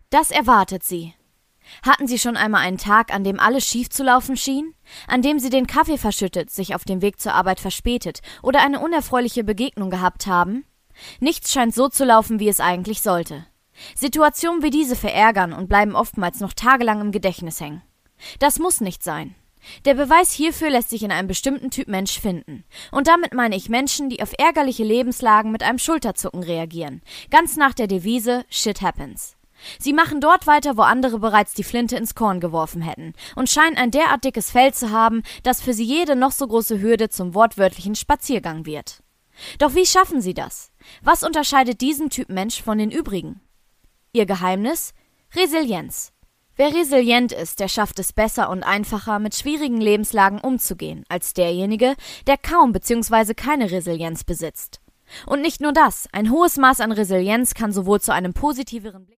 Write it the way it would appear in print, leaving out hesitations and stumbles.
Das erwartet Sie. Hatten Sie schon einmal einen Tag, an dem alles schief zu laufen schien? An dem Sie den Kaffee verschüttet, sich auf dem Weg zur Arbeit verspätet oder eine unerfreuliche Begegnung gehabt haben? Nichts scheint so zu laufen, wie es eigentlich sollte. Situationen wie diese verärgern und bleiben oftmals noch tagelang im Gedächtnis hängen. Das muss nicht sein. Der Beweis hierfür lässt sich in einem bestimmten Typ Mensch finden. Und damit meine ich Menschen, die auf ärgerliche Lebenslagen mit einem Schulterzucken reagieren. Ganz nach der Devise Shit happens. Sie machen dort weiter, wo andere bereits die Flinte ins Korn geworfen hätten und scheinen ein derart dickes Fell zu haben, dass für sie jede noch so große Hürde zum wortwörtlichen Spaziergang wird. Doch wie schaffen sie das? Was unterscheidet diesen Typ Mensch von den übrigen? Ihr Geheimnis? Resilienz. Wer resilient ist, der schafft es besser und einfacher, mit schwierigen Lebenslagen umzugehen, als derjenige, der kaum bzw. keine Resilienz besitzt. Und nicht nur das, ein hohes Maß an Resilienz kann sowohl zu einem positiveren Blick